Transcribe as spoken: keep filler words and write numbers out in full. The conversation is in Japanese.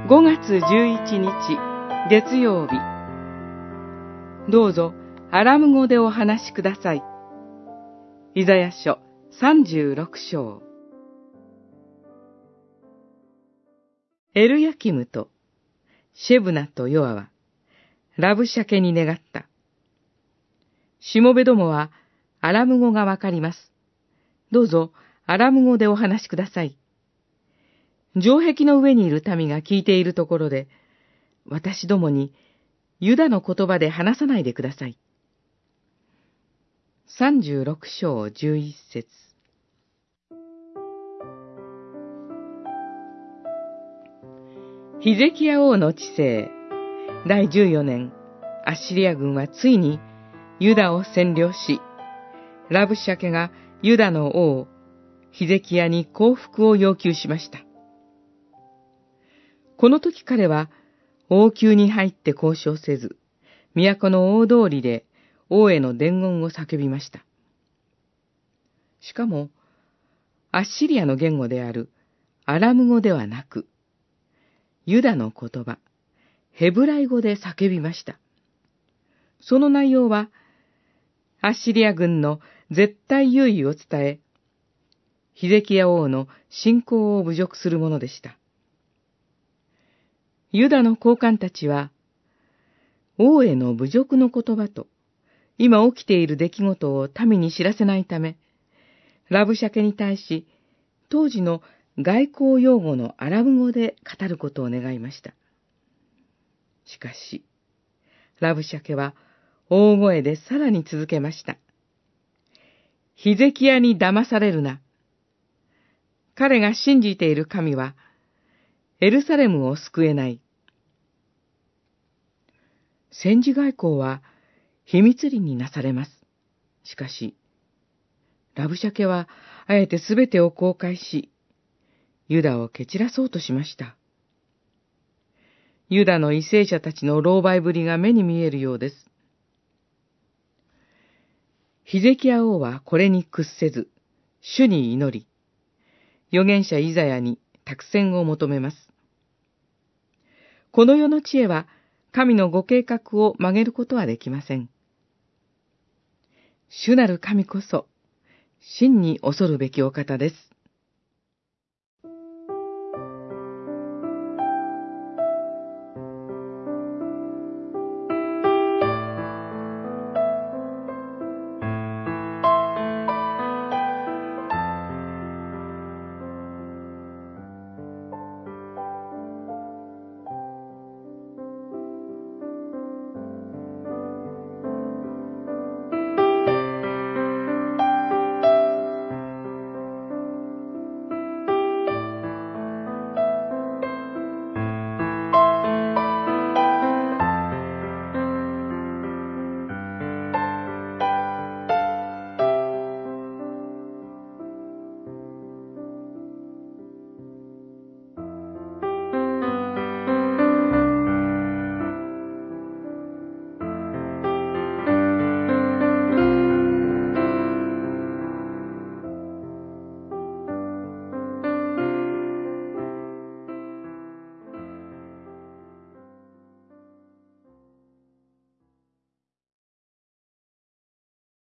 ごがつじゅういちにち月曜日、どうぞアラム語でお話しください。イザヤ書さんじゅうろくしょう。エルヤキムとシェブナとヨアはラブシャケに願った。しもべどもはアラム語がわかります。どうぞアラム語でお話しください。城壁の上にいる民が聞いているところで、私どもにユダの言葉で話さないでください。さんじゅうろくしょうじゅういっせつ。ヒゼキヤ王の治世だいじゅうよねん、アッシリア軍はついにユダを占領し、ラブシャケがユダの王ヒゼキヤに降伏を要求しました。この時彼は王宮に入って交渉せず、都の大通りで王への伝言を叫びました。しかも、アッシリアの言語であるアラム語ではなく、ユダの言葉、ヘブライ語で叫びました。その内容は、アッシリア軍の絶対優位を伝え、ヒゼキヤ王の信仰を侮辱するものでした。ユダの高官たちは、王への侮辱の言葉と、今起きている出来事を民に知らせないため、ラブシャケに対し、当時の外交用語のアラブ語で語ることを願いました。しかし、ラブシャケは大声でさらに続けました。ヒゼキヤに騙されるな。彼が信じている神は、エルサレムを救えない。戦時外交は秘密裏になされます。しかし、ラブシャケはあえてすべてを公開し、ユダを蹴散らそうとしました。ユダの為政者たちの狼狽ぶりが目に見えるようです。ヒゼキヤ王はこれに屈せず、主に祈り、預言者イザヤに託戦を求めます。この世の知恵は、神のご計画を曲げることはできません。主なる神こそ、真に恐るべきお方です。